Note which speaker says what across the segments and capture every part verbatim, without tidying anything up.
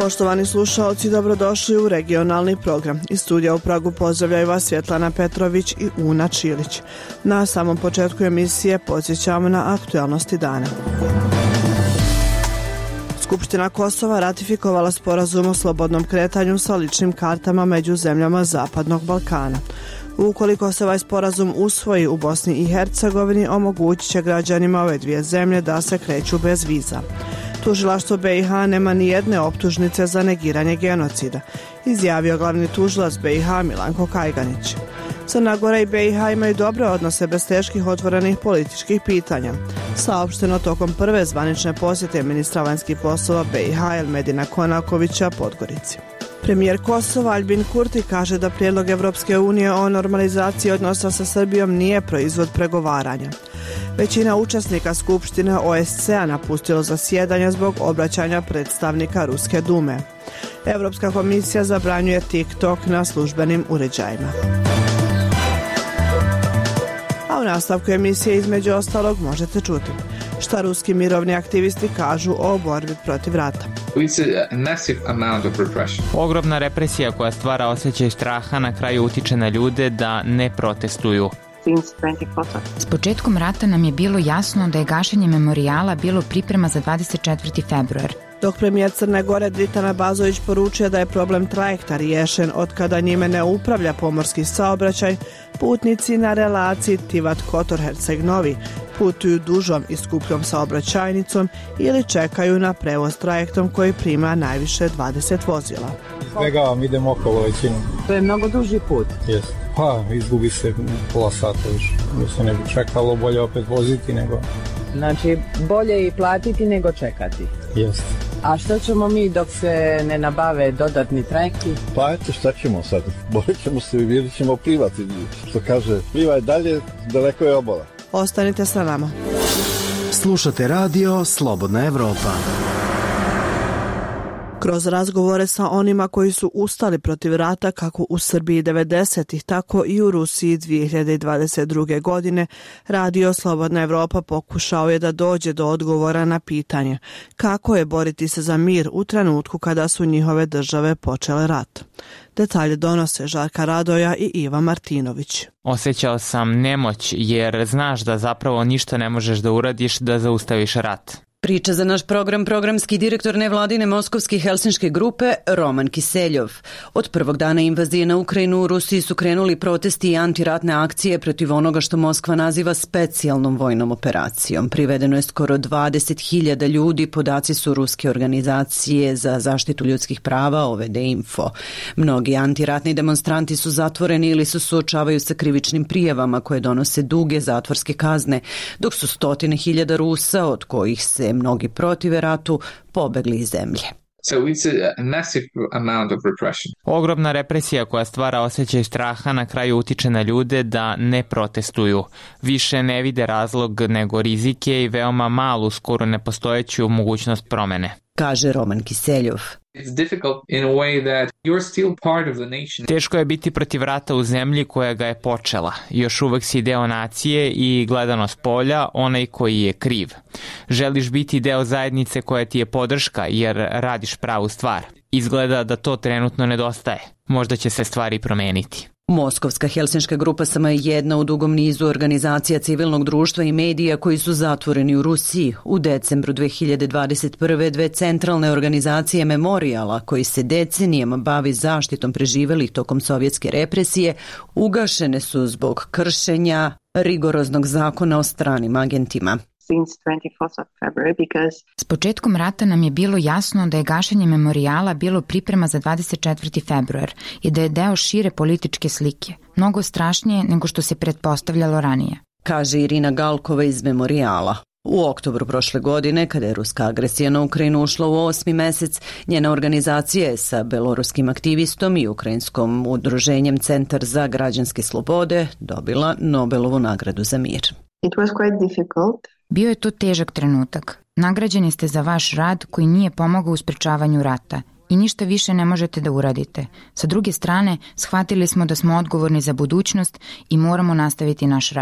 Speaker 1: Poštovani slušaoci, dobrodošli u regionalni program. Iz studija u Pragu pozdravljaju vas Svjetlana Petrović i Una Čilić. Na samom početku emisije podsjećamo na aktualnosti dana. Skupština Kosova ratifikovala sporazum o slobodnom kretanju sa ličnim kartama među zemljama Zapadnog Balkana. Ukoliko se ovaj sporazum usvoji u Bosni i Hercegovini, omogućit će građanima ove dvije zemlje da se kreću bez viza. Tužilaštvo B i H nema ni jedne optužnice za negiranje genocida, izjavio glavni tužilac B i H Milanko Kajganić. Crna Gora i B i H imaju dobre odnose bez teških otvorenih političkih pitanja, saopšteno tokom prve zvanične posjete ministra vanjskih poslova B i H Elmedina Konakovića Podgorici. Premijer Kosova Aljbin Kurti kaže da prijedlog Evropske unije o normalizaciji odnosa sa Srbijom nije proizvod pregovaranja. Većina učesnika Skupštine O S C-a napustilo zasjedanje zbog obraćanja predstavnika Ruske dume. Evropska komisija zabranjuje TikTok na službenim uređajima. A u nastavku emisije između ostalog možete čuti šta ruski mirovni aktivisti kažu o borbi protiv rata.
Speaker 2: Ogromna represija koja stvara osjećaj straha na kraju utiče na ljude da ne protestuju.
Speaker 3: S početkom rata nam je bilo jasno da je gašenje memorijala bilo priprema za dvadeset četvrti februar.
Speaker 1: Dok premijer Crne Gore Dritan Abazović poručuje da je problem trajekta riješen od kada njime ne upravlja pomorski saobraćaj, putnici na relaciji Tivat-Kotor-Herceg-Novi putuju dužom i skupljom saobraćajnicom ili čekaju na prevoz trajektom koji prima najviše dvadeset vozila.
Speaker 4: Izbjegavam, idem okolo većinom.
Speaker 5: To je mnogo duži put.
Speaker 4: Yes. Pa, izgubi se pola sata više. Mislim, ne bi čekalo, bolje opet voziti nego...
Speaker 5: Znači, bolje i platiti nego čekati.
Speaker 4: Jeste.
Speaker 5: A što ćemo mi dok se ne nabave dodatni trajekti?
Speaker 6: Pa eto, šta ćemo sad? Borit ćemo se i vidjet ćemo plivati. Što kaže, plivaj dalje, daleko je obala.
Speaker 1: Ostanite sa nama.
Speaker 7: Slušate radio Slobodna Evropa.
Speaker 1: Kroz razgovore sa onima koji su ustali protiv rata kako u Srbiji devedesetih, tako i u Rusiji dvije hiljade dvadeset druge. godine, radio Slobodna Evropa pokušao je da dođe do odgovora na pitanje kako je boriti se za mir u trenutku kada su njihove države počele rat. Detalje donose Žarka Radoja i Iva Martinović.
Speaker 2: Osjećao sam nemoć jer znaš da zapravo ništa ne možeš da uradiš da zaustaviš rat.
Speaker 8: Priča za naš program programski direktor nevladine moskovske helsinške grupe Roman Kiseljov. Od prvog dana invazije na Ukrajinu u Rusiji su krenuli protesti i antiratne akcije protiv onoga što Moskva naziva specijalnom vojnom operacijom. Privedeno je skoro dvadeset hiljada ljudi, podaci su ruske organizacije za zaštitu ljudskih prava O V D Info. Mnogi antiratni demonstranti su zatvoreni ili se suočavaju sa krivičnim prijavama koje donose duge zatvorske kazne, dok su stotine hiljada Rusa, od kojih se mnogi protive ratu, pobegli iz zemlje.
Speaker 9: So it's a massive amount of repression.
Speaker 2: Ogromna represija koja stvara osjećaj straha na kraju utiče na ljude da ne protestuju. Više ne vide razlog nego rizike i veoma malu, skoro nepostojeću mogućnost promene,
Speaker 8: kaže Roman Kiseljov.
Speaker 9: It's difficult in a way that you're still part of the nation.
Speaker 2: Teško je biti protiv rata u zemlji koja ga je počela. Još uvek si deo nacije i gledano s polja onaj koji je kriv. Želiš biti deo zajednice koja ti je podrška jer radiš pravu stvar. Izgleda da to trenutno nedostaje. Možda će se stvari promeniti.
Speaker 8: Moskovska helsinška grupa samo je jedna u dugom nizu organizacija civilnog društva i medija koji su zatvoreni u Rusiji. U decembru dve hiljade dvadeset prve. dve centralne organizacije Memorijala, koji se decenijama bavi zaštitom preživelih tokom sovjetske represije, ugašene su zbog kršenja rigoroznog zakona o stranim agentima.
Speaker 3: S početkom rata nam je bilo jasno da je gašenje memorijala bilo priprema za dvadeset četvrti februar i da je deo šire političke slike, mnogo strašnije nego što se pretpostavljalo ranije,
Speaker 8: kaže Irina Galkova iz Memorijala. U oktobru prošle godine, kada je ruska agresija na Ukrajinu ušla u osmi mesec, njena organizacija je sa beloruskim aktivistom i ukrajinskom udruženjem Centar za građanske slobode dobila Nobelovu nagradu za mir.
Speaker 10: It was quite difficult.
Speaker 3: Bio je to težak trenutak. Nagrađeni ste za vaš rad koji nije pomogao u sprečavanju rata i ništa više ne možete da uradite. Sa druge strane, shvatili smo da smo odgovorni za budućnost i moramo nastaviti naš rad.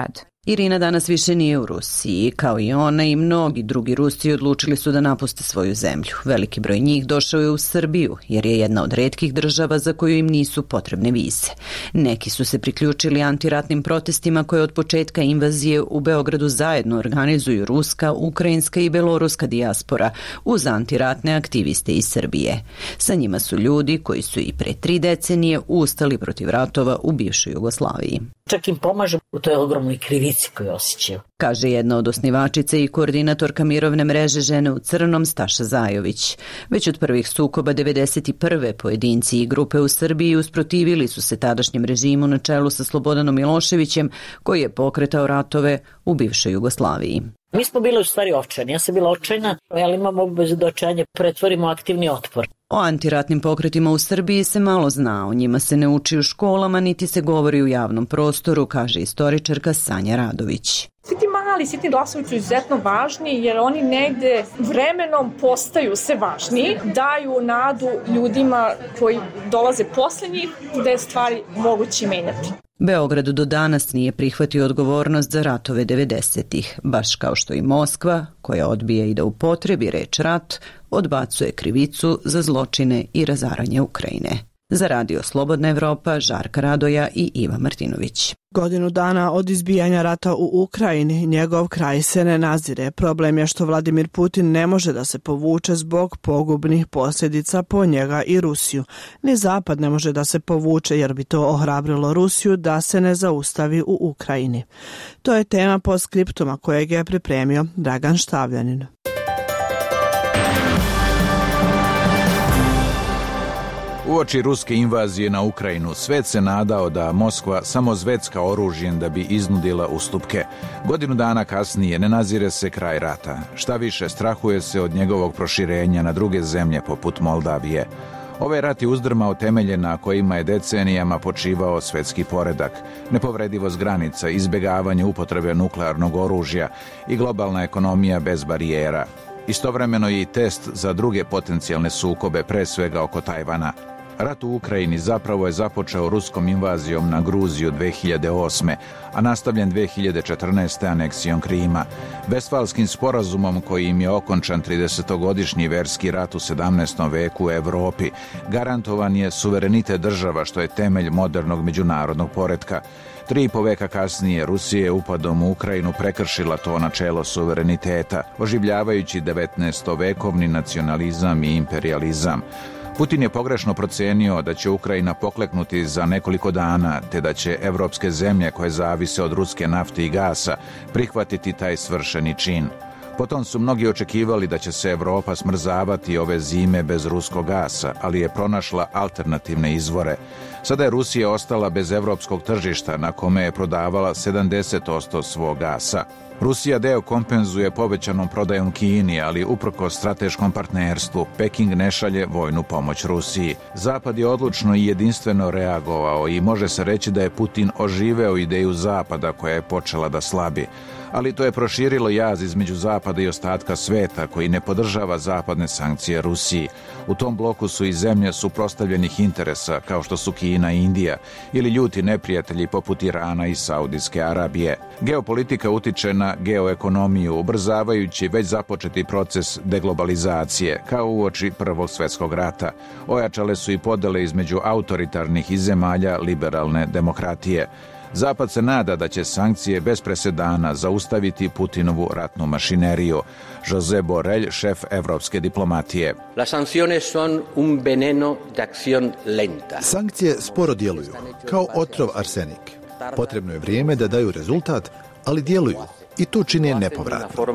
Speaker 8: Irina danas više nije u Rusiji. Kao i ona i mnogi drugi Rusi odlučili su da napuste svoju zemlju. Veliki broj njih došao je u Srbiju, jer je jedna od retkih država za koju im nisu potrebne vize. Neki su se priključili antiratnim protestima koje od početka invazije u Beogradu zajedno organizuju ruska, ukrajinska i beloruska dijaspora uz antiratne aktiviste iz Srbije. Sa njima su ljudi koji su i pre tri decenije ustali protiv ratova u bivšoj Jugoslaviji.
Speaker 11: Čak im pomažem u toj ogromnoj krivici koju osjećaju.
Speaker 8: Kaže jedna od osnivačica i koordinatorka mirovne mreže Žene u crnom Staša Zajović. Već od prvih sukoba devedeset prve pojedinci i grupe u Srbiji usprotivili su se tadašnjem režimu na čelu sa Slobodanom Miloševićem, koji je pokretao ratove u bivšoj Jugoslaviji.
Speaker 11: Mi smo bili u stvari očajni. Ja sam bila očajna, ali imam obavezu da očajanje pretvorimo aktivni otpor.
Speaker 8: O antiratnim pokretima u Srbiji se malo zna, o njima se ne uči u školama, niti se govori u javnom prostoru, kaže istoričarka Sanja Radović.
Speaker 12: Svi ti mali, svi ti glasovi su izuzetno važni jer oni negde vremenom postaju sve važniji, daju nadu ljudima koji dolaze posle njih da je stvari moguće menjati.
Speaker 8: Beograd do danas nije prihvatio odgovornost za ratove devedesetih, baš kao što i Moskva, koja odbija i da upotrebi reč rat, odbacuje krivicu za zločine i razaranje Ukrajine. Za Radio Slobodna Evropa, Žarka Radoja i Iva Martinović.
Speaker 1: Godinu dana od izbijanja rata u Ukrajini, njegov kraj se ne nazire. Problem je što Vladimir Putin ne može da se povuče zbog pogubnih posljedica po njega i Rusiju. Ni Zapad ne može da se povuče jer bi to ohrabrilo Rusiju da se ne zaustavi u Ukrajini. To je tema postskriptuma kojeg je pripremio Dragan Štavljanin.
Speaker 13: Uoči ruske invazije na Ukrajinu, svet se nadao da Moskva samo zvecka oružjem da bi iznudila ustupke. Godinu dana kasnije ne nazire se kraj rata. Šta više, strahuje se od njegovog proširenja na druge zemlje poput Moldavije. Ovaj rat je uzdrmao temelje na kojima je decenijama počivao svetski poredak, nepovredivost granica, izbjegavanje upotrebe nuklearnog oružja i globalna ekonomija bez barijera. Istovremeno je i test za druge potencijalne sukobe, pre svega oko Tajvana. Rat u Ukrajini zapravo je započeo ruskom invazijom na Gruziju dve hiljade osme, a nastavljen dve hiljade četrnaeste. aneksijom Krima. Vestfalskim sporazumom kojim je okončan tridesetogodišnji verski rat u sedamnaestom veku u Evropi, garantovan je suverenitet država što je temelj modernog međunarodnog poretka. Tri i po veka kasnije Rusija je upadom u Ukrajinu prekršila to načelo suvereniteta, oživljavajući devetnaestovekovni nacionalizam i imperializam. Putin je pogrešno procenio da će Ukrajina pokleknuti za nekoliko dana, te da će evropske zemlje koje zavise od ruske nafte i gasa prihvatiti taj svršeni čin. Potom su mnogi očekivali da će se Evropa smrzavati ove zime bez ruskog gasa, ali je pronašla alternativne izvore. Sada je Rusija ostala bez evropskog tržišta na kome je prodavala sedamdeset posto svog gasa. Rusija deo kompenzuje povećanom prodajom Kini, ali uprkos strateškom partnerstvu, Peking ne šalje vojnu pomoć Rusiji. Zapad je odlučno i jedinstveno reagovao i može se reći da je Putin oživeo ideju Zapada koja je počela da slabi. Ali to je proširilo jaz između Zapada i ostatka sveta koji ne podržava zapadne sankcije Rusiji. U tom bloku su i zemlje suprotstavljenih interesa kao što su Kina i Indija ili ljuti neprijatelji poput Irana i Saudijske Arabije. Geopolitika utiče na geoekonomiju, ubrzavajući već započeti proces deglobalizacije, kao uoči Prvog svjetskog rata. Ojačale su i podele između autoritarnih i zemalja liberalne demokratije. Zapad se nada da će sankcije bez presedana zaustaviti Putinovu ratnu mašineriju. José Borrell, šef evropske diplomatije.
Speaker 14: Las sanciones son un veneno de acción lenta.
Speaker 15: Sankcije sporo djeluju, kao otrov arsenik. Potrebno je vrijeme da daju rezultat, ali djeluju i to čine nepovratno.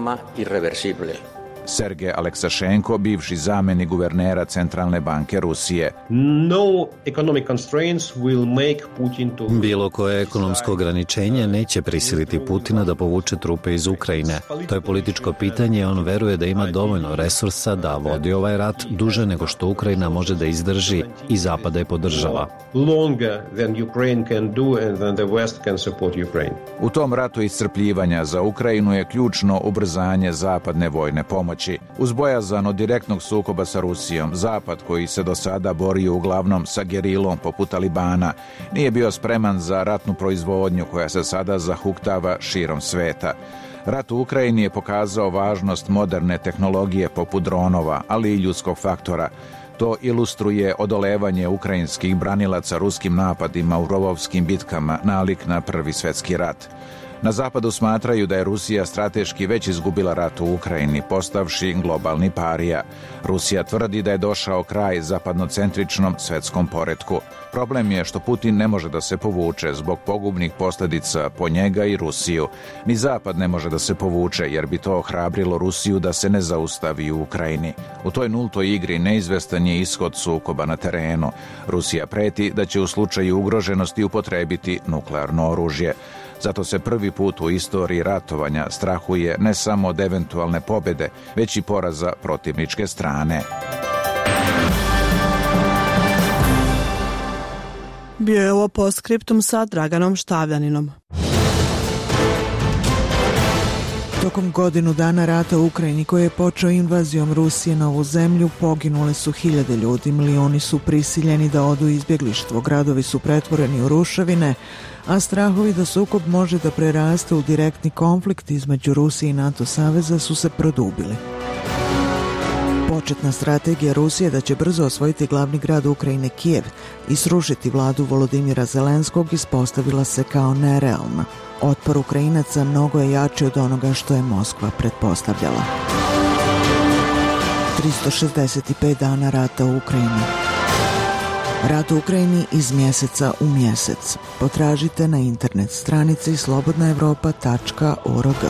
Speaker 13: Sergej Aleksašenko, bivši zamjenik guvernera Centralne banke Rusije.
Speaker 16: No economic constraints will make Putin to...
Speaker 17: Bilo koje ekonomsko ograničenje neće prisiliti Putina da povuče trupe iz Ukrajine. To je političko pitanje, on veruje da ima dovoljno resursa da vodi ovaj rat duže nego što Ukrajina može da izdrži i Zapad je podržava.
Speaker 16: Longer than Ukraine can do and than the West can support Ukraine.
Speaker 13: U tom ratu iscrpljivanja za Ukrajinu je ključno ubrzanje zapadne vojne pomoći. pomoći. Uz bojazan od direktnog sukoba sa Rusijom, Zapad, koji se do sada borio uglavnom sa gerilom poput Talibana, nije bio spreman za ratnu proizvodnju koja se sada zahuktava širom sveta. Rat u Ukrajini je pokazao važnost moderne tehnologije poput dronova, ali i ljudskog faktora. To ilustruje odolevanje ukrajinskih branilaca ruskim napadima u rovovskim bitkama nalik na Prvi svjetski rat. Na zapadu smatraju da je Rusija strateški već izgubila rat u Ukrajini, postavši globalni parija. Rusija tvrdi da je došao kraj zapadnocentričnom svetskom poretku. Problem je što Putin ne može da se povuče zbog pogubnih posljedica po njega i Rusiju. Ni Zapad ne može da se povuče jer bi to ohrabrilo Rusiju da se ne zaustavi u Ukrajini. U toj nultoj igri neizvestan je ishod sukoba na terenu. Rusija preti da će u slučaju ugroženosti upotrebiti nuklearno oružje. Zato se prvi put u istoriji ratovanja strahuje ne samo od eventualne pobjede, već i poraza protivničke strane.
Speaker 1: Bio je ovo postskriptum sa Draganom Štavljaninom.
Speaker 18: Tokom godinu dana rata u Ukrajini koji je počeo invazijom Rusije na ovu zemlju, poginule su hiljade ljudi, milioni su prisiljeni da odu u izbjeglištvo, gradovi su pretvoreni u ruševine, a strahovi da sukob može da preraste u direktni konflikt između Rusije i NATO saveza su se produbili. Početna strategija Rusije da će brzo osvojiti glavni grad Ukrajine Kijev i srušiti vladu Volodimira Zelenskog ispostavila se kao nerealna. Otpor Ukrajinaca mnogo je jači od onoga što je Moskva pretpostavljala. tristo šezdeset pet dana rata u Ukrajini. Rat u Ukrajini iz mjeseca u mjesec. Potražite na internet stranici slobodna evropa tačka org.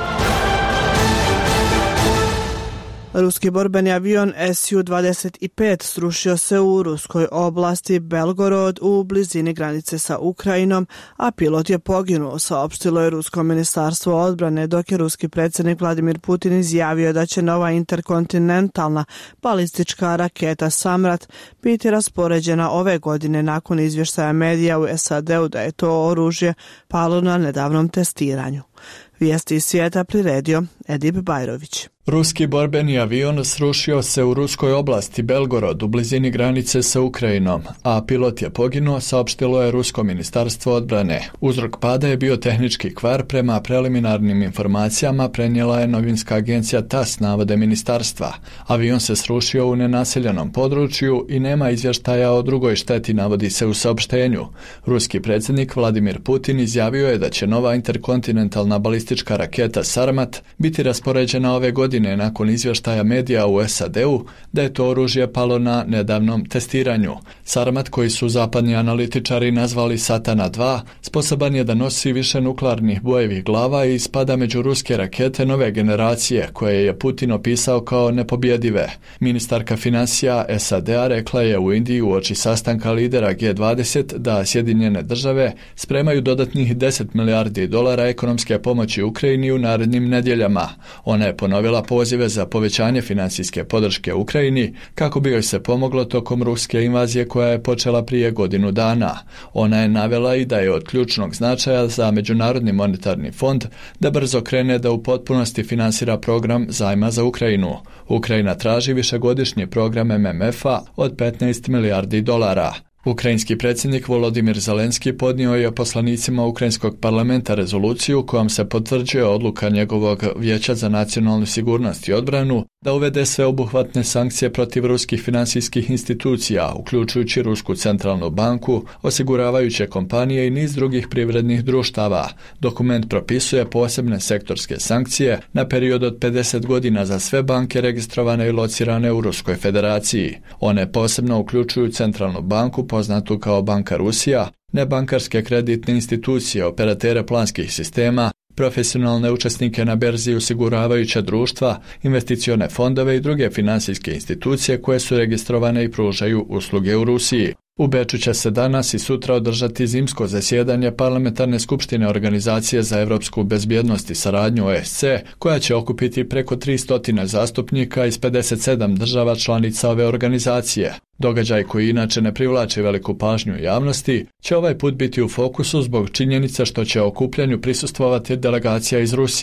Speaker 1: Ruski borbeni avion S U dvadeset pet srušio se u ruskoj oblasti Belgorod u blizini granice sa Ukrajinom, a pilot je poginuo, saopštilo je Rusko ministarstvo odbrane, dok je ruski predsjednik Vladimir Putin izjavio da će nova interkontinentalna balistička raketa Samrat biti raspoređena ove godine nakon izvještaja medija u S A D-u da je to oružje palo na nedavnom testiranju. Vijesti iz svijeta priredio Edip Bajrović.
Speaker 19: Ruski borbeni avion srušio se u ruskoj oblasti Belgorod u blizini granice sa Ukrajinom, a pilot je poginuo, saopštilo je Rusko ministarstvo odbrane. Uzrok pada je bio tehnički kvar, prema preliminarnim informacijama prenijela je novinska agencija T A S, navode ministarstva. Avion se srušio u nenaseljenom području i nema izvještaja o drugoj šteti, navodi se u saopštenju. Ruski predsjednik Vladimir Putin izjavio je da će nova interkontinentalna balistička raketa Sarmat biti raspoređena ove godine nakon izvještaja medija u S A D-u da je to oružje palo na nedavnom testiranju. Sarmat, koji su zapadni analitičari nazvali Satana dva, sposoban je da nosi više nuklearnih bojevih glava i spada među ruske rakete nove generacije, koje je Putin opisao kao nepobjedive. Ministarka financija S A D-a rekla je u Indiji uoči sastanka lidera G dvadeset da Sjedinjene države spremaju dodatnih deset milijardi dolara ekonomske pomoći Ukrajini u narednim nedjeljama. Ona je ponovila pozive za povećanje financijske podrške Ukrajini kako bi joj se pomoglo tokom ruske invazije koja je počela prije godinu dana. Ona je navela i da je od ključnog značaja za Međunarodni monetarni fond da brzo krene da u potpunosti finansira program zajma za Ukrajinu. Ukrajina traži višegodišnji program M M F-a od petnaest milijardi dolara. Ukrajinski predsjednik Volodimir Zelenski podnio je poslanicima Ukrajinskog parlamenta rezoluciju kojom se potvrđuje odluka njegovog Vijeća za nacionalnu sigurnost i odbranu da uvede sveobuhvatne sankcije protiv ruskih financijskih institucija, uključujući Rusku centralnu banku, osiguravajuće kompanije i niz drugih privrednih društava. Dokument propisuje posebne sektorske sankcije na period od pedeset godina za sve banke registrovane i locirane u Ruskoj federaciji. One posebno uključuju centralnu banku, poznatu kao Banka Rusija, nebankarske kreditne institucije, operatere planskih sistema, profesionalne učesnike na berzi, osiguravajuća društva, investicione fondove i druge financijske institucije koje su registrovane i pružaju usluge u Rusiji. U Beču će se danas i sutra održati zimsko zasjedanje Parlamentarne skupštine Organizacije za evropsku bezbjednost i saradnju O S C, koja će okupiti preko tristo zastupnika iz pedeset sedam država članica ove organizacije. Događaj koji inače ne privlači veliku pažnju javnosti će ovaj put biti u fokusu zbog činjenice što će okupljanju prisustvovati delegacija iz Rusije.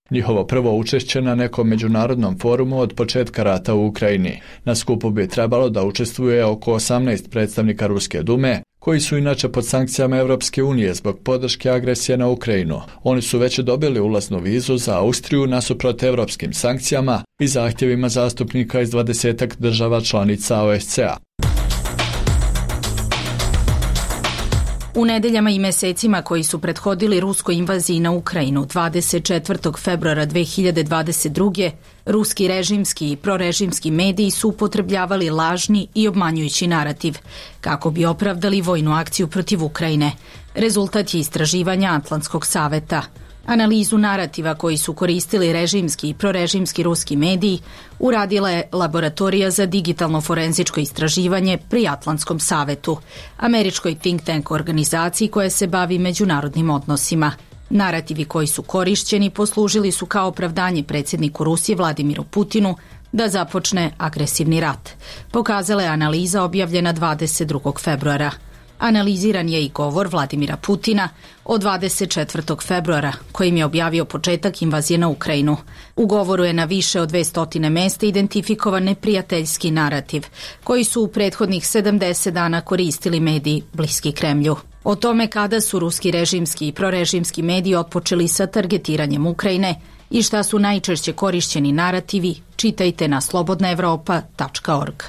Speaker 19: Njihovo prvo učešće na nekom međunarodnom forumu od početka rata u Ukrajini. Na skupu bi trebalo da učestvuje oko osamnaest predstavnika Ruske dume, koji su inače pod sankcijama Evropske unije zbog podrške agresije na Ukrajinu. Oni su već dobili ulaznu vizu za Austriju nasuprot evropskim sankcijama i zahtjevima zastupnika iz dvadesetak država članica O S C E-a.
Speaker 20: U nedeljama i mesecima koji su prethodili ruskoj invaziji na Ukrajinu dvadeset četvrtog februara dve hiljade dvadeset druge. ruski režimski i prorežimski mediji su upotrebljavali lažni i obmanjujući narativ kako bi opravdali vojnu akciju protiv Ukrajine. Rezultat je istraživanja Atlantskog saveta. Analizu narativa koji su koristili režimski i prorežimski ruski mediji uradila je Laboratorija za digitalno forenzičko istraživanje pri Atlantskom savetu, američkoj think tank organizaciji koja se bavi međunarodnim odnosima. Narativi koji su korišćeni poslužili su kao opravdanje predsjedniku Rusije Vladimiru Putinu da započne agresivni rat, pokazala je analiza objavljena dvadeset drugog februara. Analiziran je i govor Vladimira Putina od dvadeset četvrtog februara, kojim je objavio početak invazije na Ukrajinu. U govoru je na više od dvesta mesta identifikovan neprijateljski narativ, koji su u prethodnih sedamdeset dana koristili mediji bliski Kremlju. O tome kada su ruski režimski i prorežimski mediji otpočeli sa targetiranjem Ukrajine i šta su najčešće korišćeni narativi, čitajte na slobodna evropa tačka org.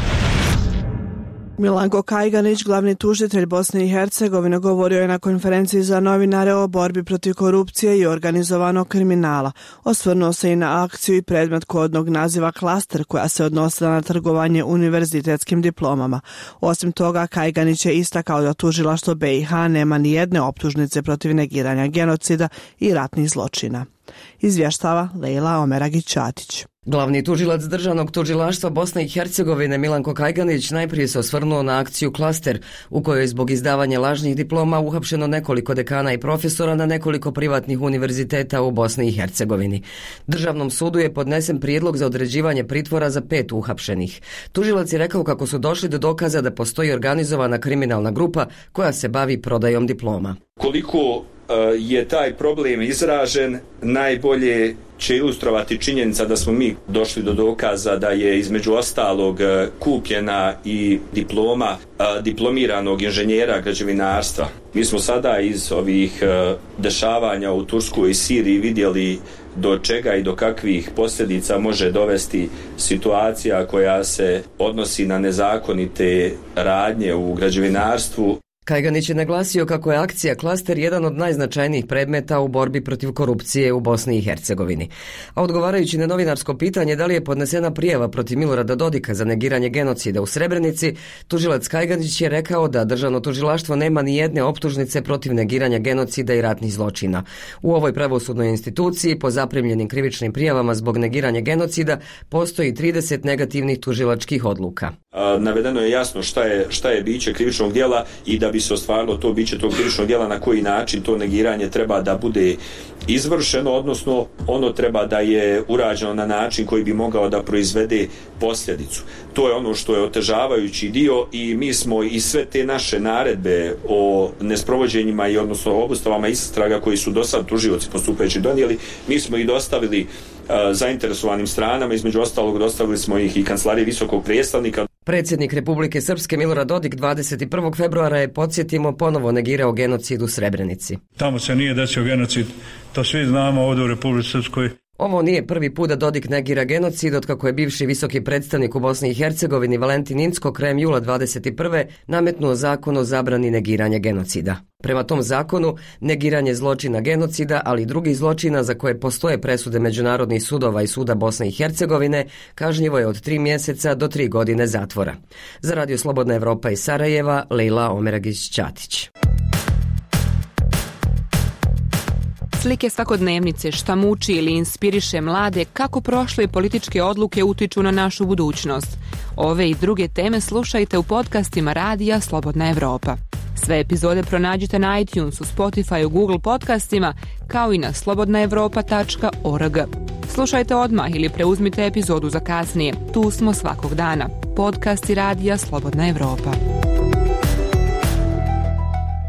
Speaker 1: Milanko Kajganić, glavni tužitelj Bosne i Hercegovine, govorio je na konferenciji za novinare o borbi protiv korupcije i organizovanog kriminala. Osvrnuo se i na akciju i predmet kodnog naziva Klaster, koja se odnosila na trgovanje univerzitetskim diplomama. Osim toga, Kajganić je istakao da tužilaštvo B i H nema ni jedne optužnice protiv negiranja genocida i ratnih zločina. Izvještava Lejla Omeragić-Ćatić.
Speaker 21: Glavni tužilac Državnog tužilaštva Bosne i Hercegovine Milanko Kajganić najprije se osvrnuo na akciju Klaster, u kojoj je zbog izdavanja lažnih diploma uhapšeno nekoliko dekana i profesora na nekoliko privatnih univerziteta u Bosni i Hercegovini. Državnom sudu je podnesen prijedlog za određivanje pritvora za pet uhapšenih. Tužilac je rekao kako su došli do dokaza da postoji organizovana kriminalna grupa koja se bavi prodajom diploma.
Speaker 22: Koliko je taj problem izražen, najbolje će ilustrovati činjenica da smo mi došli do dokaza da je između ostalog kupljena i diploma diplomiranog inženjera građevinarstva. Mi smo sada iz ovih dešavanja u Turskoj i Siriji vidjeli do čega i do kakvih posljedica može dovesti situacija koja se odnosi na nezakonite radnje u građevinarstvu.
Speaker 21: Kajganić je naglasio kako je akcija Klaster jedan od najznačajnijih predmeta u borbi protiv korupcije u Bosni i Hercegovini. A odgovarajući na novinarsko pitanje da li je podnesena prijava protiv Milorada Dodika za negiranje genocida u Srebrenici, tužilac Kajganić je rekao da državno tužilaštvo nema ni jedne optužnice protiv negiranja genocida i ratnih zločina. U ovoj pravosudnoj instituciji po zaprimljenim krivičnim prijavama zbog negiranja genocida postoji trideset negativnih tužilačkih odluka.
Speaker 22: A, navedeno je jasno šta je, šta je biće krivičnog djela i da bi se ostvarilo to biće tog krivičnog djela, na koji način to negiranje treba da bude izvršeno, odnosno ono treba da je urađeno na način koji bi mogao da proizvede posljedicu. To je ono što je otežavajući dio i mi smo i sve te naše naredbe o nesprovođenjima i odnosno obustavama istraga koji su do sad tužioci postupajući donijeli, mi smo ih dostavili uh, zainteresovanim stranama, između ostalog dostavili smo ih i Kancelariji visokog predstavnika.
Speaker 21: Predsjednik Republike Srpske Milorad Dodik dvadeset prvog februara je, podsjetimo, ponovo negirao genocid u Srebrenici.
Speaker 23: Tamo se nije desio genocid, to svi znamo ovdje u Republici Srpskoj.
Speaker 21: Ovo nije prvi put da Dodik negira genocid, otkako je bivši visoki predstavnik u Bosni i Hercegovini Valentin Incko krajem jula dvadeset prve nametnuo zakon o zabrani negiranja genocida. Prema tom zakonu, negiranje zločina genocida, ali i drugih zločina za koje postoje presude međunarodnih sudova i suda Bosne i Hercegovine, kažnjivo je od tri mjeseca do tri godine zatvora. Za Radio Slobodna Evropa iz Sarajeva, Lejla Omeragić-Ćatić.
Speaker 24: Slike svakodnevnice, šta muči ili inspiriše mlade, kako prošle političke odluke utiču na našu budućnost. Ove i druge teme slušajte u podcastima Radija Slobodna Evropa. Sve epizode pronađite na iTunesu, Spotify, Google podcastima, kao i na slobodna evropa tačka org. Slušajte odmah ili preuzmite epizodu za kasnije. Tu smo svakog dana. Podcasti Radija Slobodna Evropa.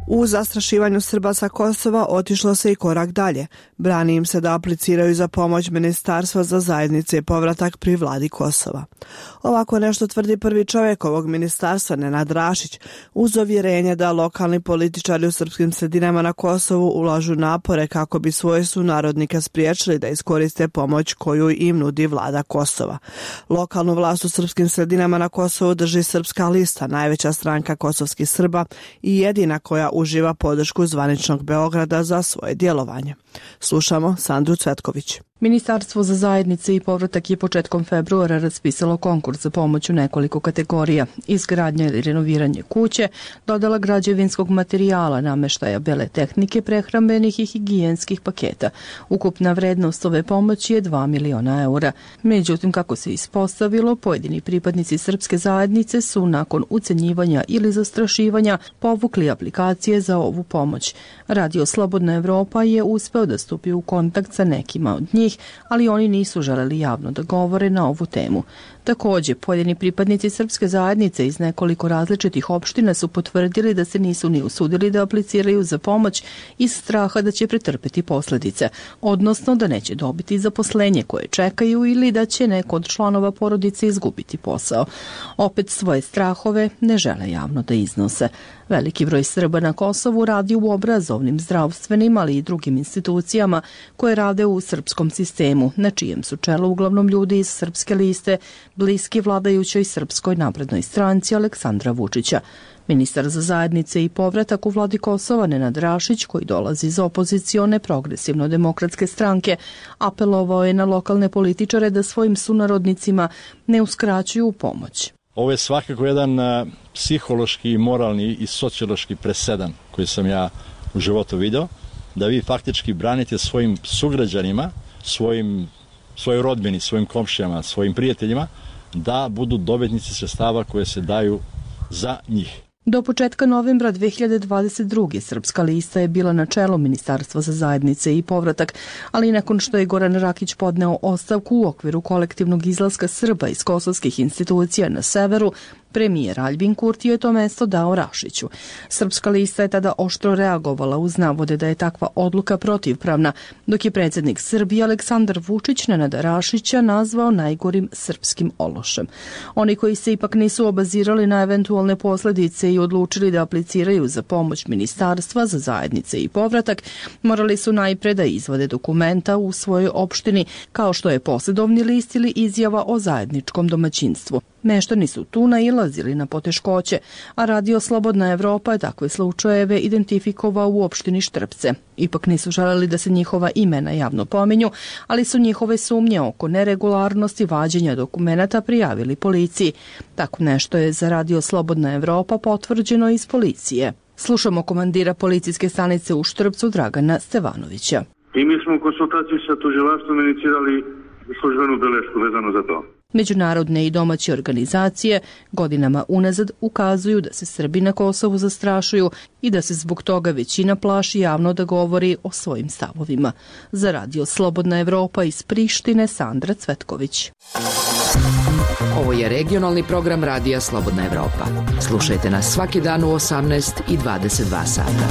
Speaker 1: U zastrašivanju Srba sa Kosova otišlo se i korak dalje. Brani im se da apliciraju za pomoć Ministarstva za zajednice i povratak pri vladi Kosova. Ovako nešto tvrdi prvi čovjek ovog ministarstva, Nenad Rašić, uz ovjerenje da lokalni političari u srpskim sredinama na Kosovu ulažu napore kako bi svoje sunarodnike spriječili da iskoriste pomoć koju im nudi vlada Kosova. Lokalnu vlast u srpskim sredinama na Kosovu drži Srpska lista, najveća stranka kosovskih Srba i jedina koja uživa podršku zvaničnog Beograda za svoje djelovanje. Slušamo Sandru Cvetković.
Speaker 4: Ministarstvo za zajednice i povratak je početkom februara raspisalo konkurs za pomoć u nekoliko kategorija: izgradnja ili renoviranje kuće, dodala građevinskog materijala, namještaja, bele tehnike, prehrambenih i higijenskih paketa. Ukupna vrednost ove pomoći je dva miliona eura. Međutim, kako se ispostavilo, pojedini pripadnici srpske zajednice su nakon ucenjivanja ili zastrašivanja povukli aplikacije za ovu pomoć. Radio Slobodna Evropa je uspeo da stupi u kontakt sa nekima od njih, ali oni nisu želeli javno da govore na ovu temu. Također, pojedini pripadnici srpske zajednice iz nekoliko različitih opština su potvrdili da se nisu ni usudili da apliciraju za pomoć iz straha da će pretrpeti posljedice, odnosno da neće dobiti zaposlenje koje čekaju ili da će neko od članova porodice izgubiti posao. Opet svoje strahove ne žele javno da iznose. Veliki broj Srba na Kosovu radi u obrazovnim, zdravstvenim, ali i drugim institucijama koje rade u srpskom sistemu, na čijem su čelu uglavnom ljudi iz Srpske liste, bliski vladajućoj Srpskoj naprednoj stranci Aleksandra Vučića. Ministar za zajednice i povratak u vladi Kosova Nenad Rašić, koji dolazi iz opozicione progresivno-demokratske stranke, apelovao je na lokalne političare da svojim sunarodnicima ne uskraćuju pomoć.
Speaker 5: Ovo je svakako jedan uh, psihološki, moralni i sociološki presedan koji sam ja u životu vidio, da vi faktički branite svojim sugrađanima, svojim, svojoj rodbini, svojim komšijama, svojim prijateljima, da budu dobitnici sredstava koje se daju za njih.
Speaker 4: Do početka novembra dve hiljade dvadeset druge. Srpska lista je bila na čelu Ministarstva za zajednice i povratak, ali nakon što je Goran Rakić podneo ostavku u okviru kolektivnog izlaska Srba iz kosovskih institucija na severu, premijer Aljbin Kurti je to mesto dao Rašiću. Srpska lista je tada oštro reagovala uz navode da je takva odluka protivpravna, dok je predsjednik Srbije Aleksandar Vučić Nenada Rašića nazvao najgorim srpskim ološem. Oni koji se ipak nisu obazirali na eventualne posljedice i odlučili da apliciraju za pomoć Ministarstva za zajednice i povratak, morali su najpre da izvade dokumenta u svojoj opštini, kao što je posjedovni list ili izjava o zajedničkom domaćinstvu. Meštani su tu nailazili na poteškoće, a Radio Slobodna Evropa je takve slučajeve identifikovao u opštini Štrpce. Ipak nisu želeli da se njihova imena javno pominju, ali su njihove sumnje oko neregularnosti vađenja dokumenata prijavili policiji. Tako nešto je za Radio Slobodna Evropa potvrđeno iz policije. Slušamo komandira policijske stanice u Štrpcu Dragana Stevanovića.
Speaker 6: I mi smo u konsultaciji sa tužilaštvom inicirali službenu belešku vezano za to.
Speaker 4: Međunarodne i domaće organizacije godinama unazad ukazuju da se Srbi na Kosovu zastrašuju i da se zbog toga većina plaši javno da govori o svojim stavovima. Za Radio Slobodna Evropa iz Prištine, Sandra Cvetković.
Speaker 7: Ovo je regionalni program Radija Slobodna Evropa. Slušajte nas svaki dan u osamnaest i dvadeset dva sata.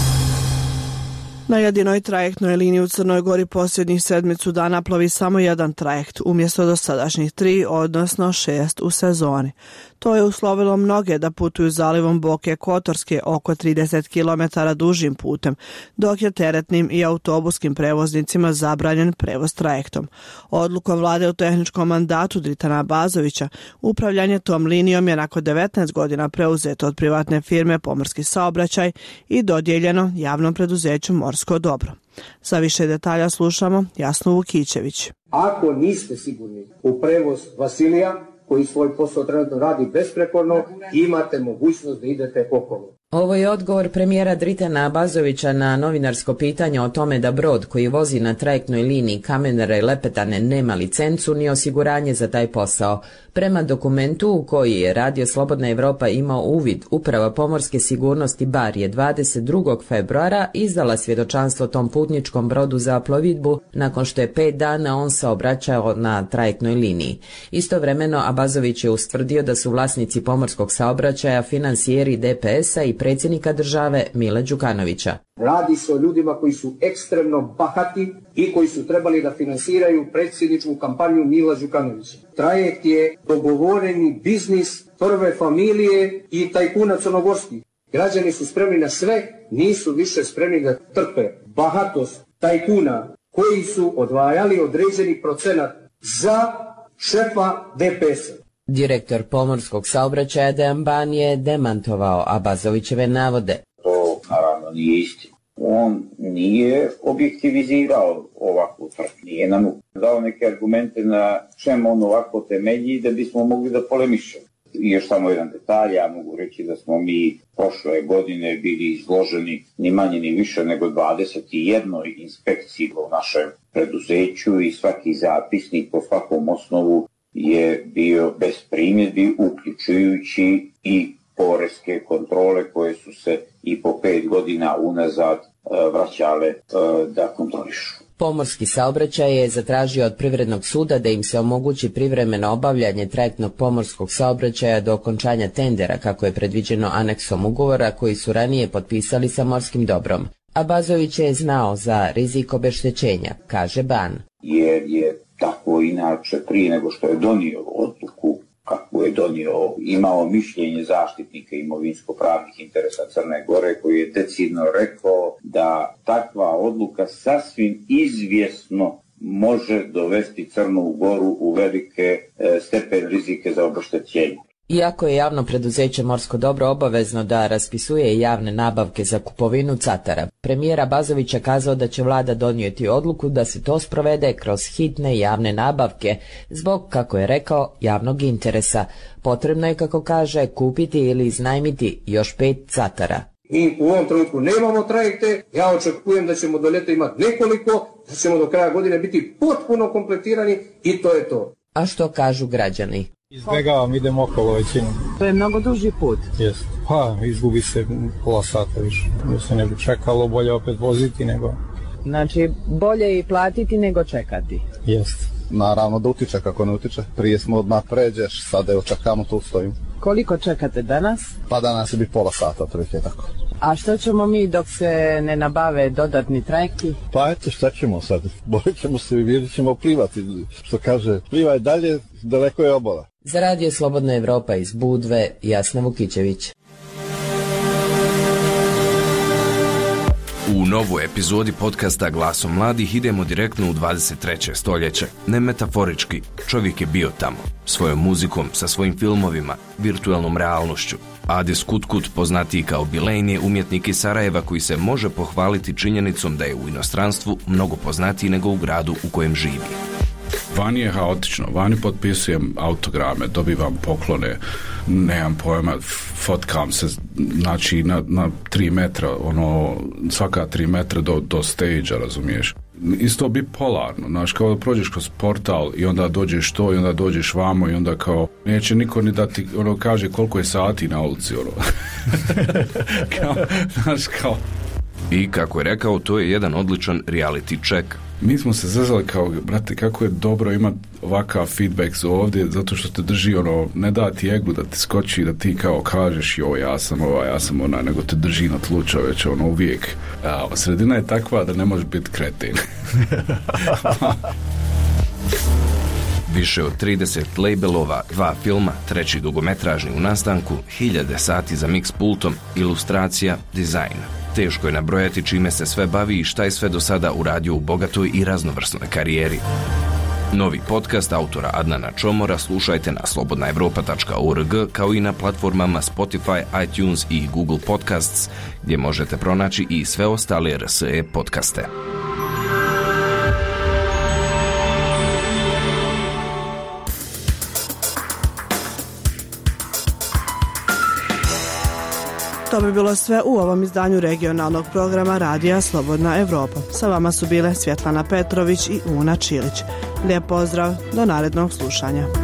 Speaker 1: Na jedinoj trajektnoj liniji u Crnoj Gori posljednjih sedmicu dana plovi samo jedan trajekt, umjesto dosadašnjih tri, odnosno šest u sezoni. To je uslovilo mnoge da putuju zalivom Boke Kotorske oko trideset kilometara dužim putem, dok je teretnim i autobuskim prevoznicima zabranjen prevoz trajektom. Odlukom vlade u tehničkom mandatu Dritana Bazovića, upravljanje tom linijom je nakon devetnaest godina preuzeto od privatne firme Pomorski saobraćaj i dodijeljeno javnom preduzeću Morsko dobro. Za više detalja slušamo Jasnu Vukićević.
Speaker 25: Ako niste sigurni u prevoz Vasilija, koji svoj posao trenutno radi besprekorno, imate mogućnost da idete okolo.
Speaker 26: Ovo je odgovor premijera Dritana Abazovića na novinarsko pitanje o tome da brod koji vozi na trajektnoj liniji Kamenere-Lepetane nema licencu ni osiguranje za taj posao. Prema dokumentu u koji je Radio Slobodna Evropa imao uvid, Uprava pomorske sigurnosti Bar je dvadeset drugog februara izdala svjedočanstvo tom putničkom brodu za plovidbu nakon što je pet dana on se obraćao na trajektnoj liniji. Istovremeno Abazović je ustvrdio da su vlasnici pomorskog saobraćaja finansijeri D P S-a i i predsjednika države Mila Đukanovića.
Speaker 25: Radi se o ljudima koji su ekstremno bahati i koji su trebali da finansiraju predsjedničku kampanju Mila Đukanovića. Trajekt je dogovoreni biznis prve familije i tajkuna crnogorskih. Građani su spremni na sve, nisu više spremni da trpe bahatost tajkuna koji su odvajali određeni procenat za šefa D P S-a.
Speaker 26: Direktor pomorskog saobraćaja Dejan Ban je demantovao Abazovićeve navode.
Speaker 2: To naravno nije istina. On nije objektivizirao ovakvu tvrdnju, nije nam dao neke argumente na čemu on ovako temelji da bismo mogli da polemišemo. I još samo jedan detalj, ja mogu reći da smo mi prošle godine bili izloženi ni manje ni više nego dvadeset jednoj inspekciji u našem preduzeću i svaki zapisnik po svakom osnovu je bio bez primjedbi, uključujući i poreske kontrole koje su se i po pet godina unazad vraćale da kontrolišu.
Speaker 26: Pomorski saobraćaj je zatražio od Privrednog suda da im se omogući privremeno obavljanje trajektnog pomorskog saobraćaja do okončanja tendera, kako je predviđeno aneksom ugovora koji su ranije potpisali sa Morskim dobrom. Abazović je znao za rizik obeštećenja, kaže Ban.
Speaker 2: Jer je tako inače prije nego što je donio odluku kako je donio, imao mišljenje zaštitnika imovinsko-pravnih interesa Crne Gore koji je decidno rekao da takva odluka sasvim izvjesno može dovesti Crnu Goru u velike e, stepen rizike za obeštećenje.
Speaker 26: Iako je javno preduzeće Morsko dobro obavezno da raspisuje javne nabavke za kupovinu catara, premijer Abazović je kazao da će vlada donijeti odluku da se to sprovede kroz hitne javne nabavke, zbog, kako je rekao, javnog interesa. Potrebno je, kako kaže, kupiti ili iznajmiti još pet catara.
Speaker 25: Mi u ovom trenutku nemamo trajekte, ja očekujem da ćemo do ljeta imati nekoliko, da ćemo do kraja godine biti potpuno kompletirani i to je to.
Speaker 26: A što kažu građani?
Speaker 3: Izbegavam, idem okolo većinom.
Speaker 26: To je mnogo duži put.
Speaker 3: Jest. Pa, izgubi se pola sata više. Da se ne bi čekalo, bolje opet voziti nego...
Speaker 26: Znači, bolje i platiti nego čekati.
Speaker 3: Jest.
Speaker 9: Naravno da utiče, kako ne utiče. Prije smo odmah pređeš, sada evo čekamo, tu stojim.
Speaker 26: Koliko čekate danas?
Speaker 9: Pa danas je bi pola sata, otprilike tako.
Speaker 26: A što ćemo mi dok se ne nabave dodatni trajekti?
Speaker 9: Pa eto, šta ćemo sad? Borit ćemo se i vidjet ćemo plivati. Što kaže, plivaj dalje, daleko je obala.
Speaker 26: Za Radio Slobodna Evropa iz Budve, Jasna Vukićević.
Speaker 10: U novoj epizodi podcasta Glasom mladih idemo direktno u dvadeset treće stoljeće. Ne metaforički, čovjek je bio tamo. Svojom muzikom, sa svojim filmovima, virtualnom realnošću. Adis Kutkut, poznatiji kao Bilein, je umjetnik iz Sarajeva koji se može pohvaliti činjenicom da je u inostranstvu mnogo poznatiji nego u gradu u kojem živi.
Speaker 11: Vani je haotično, vani potpisujem autograme, dobivam poklone, nemam pojma, fotkam se, znači na, na tri metra, ono, svaka tri metra do, do stage-a, razumiješ. Isto bipolarno, znaš, kao da prođeš kroz portal i onda dođeš to i onda dođeš vamo i onda kao, neće niko ni da ti, ono, kaže koliko je sati na ulici, ono. kao, znaš, kao...
Speaker 10: I kako je rekao, to je jedan odličan reality check.
Speaker 11: Mi smo se zazvali kao, brate, kako je dobro imati ovakav feedback ovdje, zato što te drži, ono, ne da ti egu da ti skoči, da ti kao kažeš, joj, ja sam ova, ja sam ona, nego te drži na tlu, čoveče, ono, uvijek. A, sredina je takva da ne može biti kreten.
Speaker 10: Više od trideset labelova, dva filma, treći dugometražni u nastanku, hiljade sati za mix pultom, ilustracija, dizajn. Teško je nabrojati čime se sve bavi i šta je sve do sada uradio u bogatoj i raznovrsnoj karijeri. Novi podcast autora Adnana Čomora slušajte na slobodna evropa tačka org kao i na platformama Spotify, iTunes i Google Podcasts, gdje možete pronaći i sve ostale R S E podcaste.
Speaker 1: To bi bilo sve u ovom izdanju regionalnog programa Radija Slobodna Evropa. Sa vama su bile Svjetlana Petrović i Una Čilić. Lijep pozdrav, do narednog slušanja.